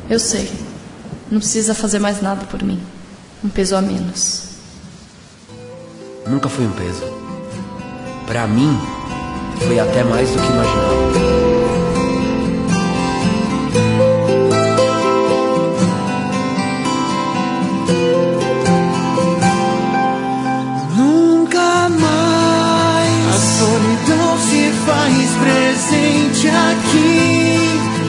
Eu sei. Não precisa fazer mais nada por mim. Um peso a menos. Nunca foi um peso. Pra mim, foi até mais do que imaginava. Faz presente aqui.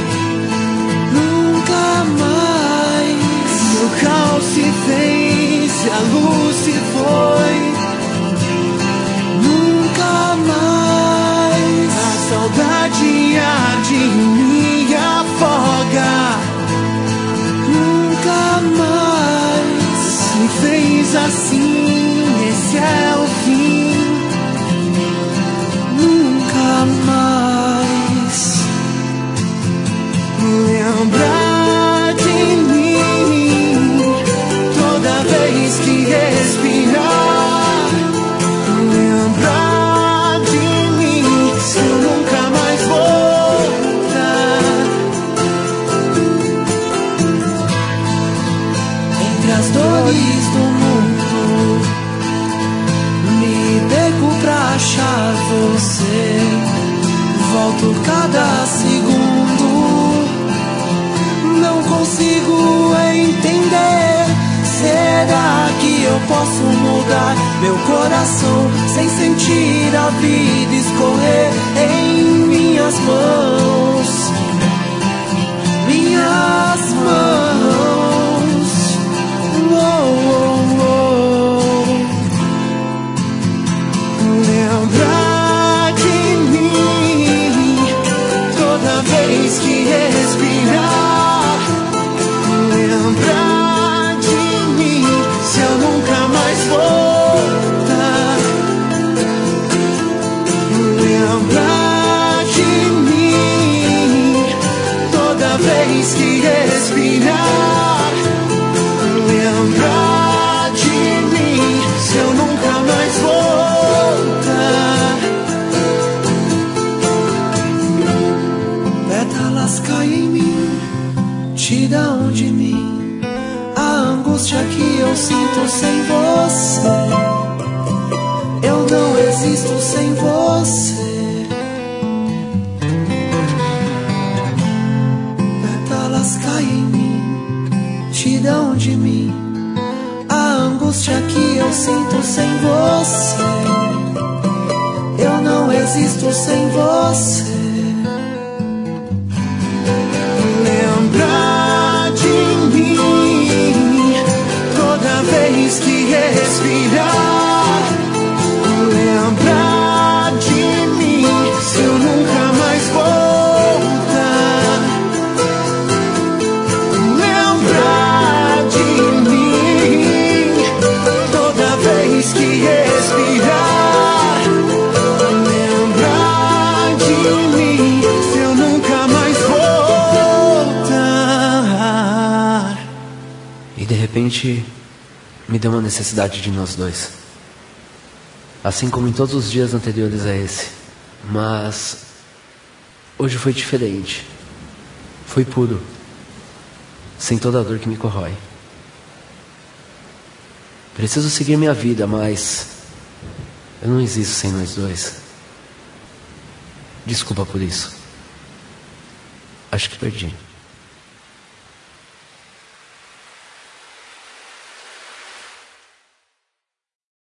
Nunca mais o caos se fez e a luz se foi. Nunca mais a saudade arde em mim e afoga. Nunca mais me fez assim. Esse é o fim. Mais lembrar de mim toda vez que respirar. Lembrar de mim se eu nunca mais voltar. Entre as dores do mundo me perco pra achar você. Volto cada segundo. Não consigo entender. Será que eu posso mudar meu coração sem sentir a vida escorrer em minhas mãos? Minhas mãos. Oh, oh, oh. Lembrar que respirar. Lembrar de mim se eu nunca mais voltar. Lembrar de mim toda vez que respirar. Lembrar de mim se eu nunca mais voltar. Pétalas caem em mim, tiram de mim a angústia que eu sinto sem você. Eu não existo sem você. Pétalas caem em mim, tiram de mim a angústia que eu sinto sem você. Eu não existo sem você. Lembrar de mim toda vez que respirar. Lembrar de mim se eu nunca mais voltar. Lembrar de mim toda vez que respirar. Lembrar de mim se eu nunca mais voltar. E de repente, me deu uma necessidade de nós dois. Assim como em todos os dias anteriores a esse. Mas hoje foi diferente. Foi puro. Sem toda a dor que me corrói. Preciso seguir minha vida, mas eu não existo sem nós dois. Desculpa por isso. Acho que perdi.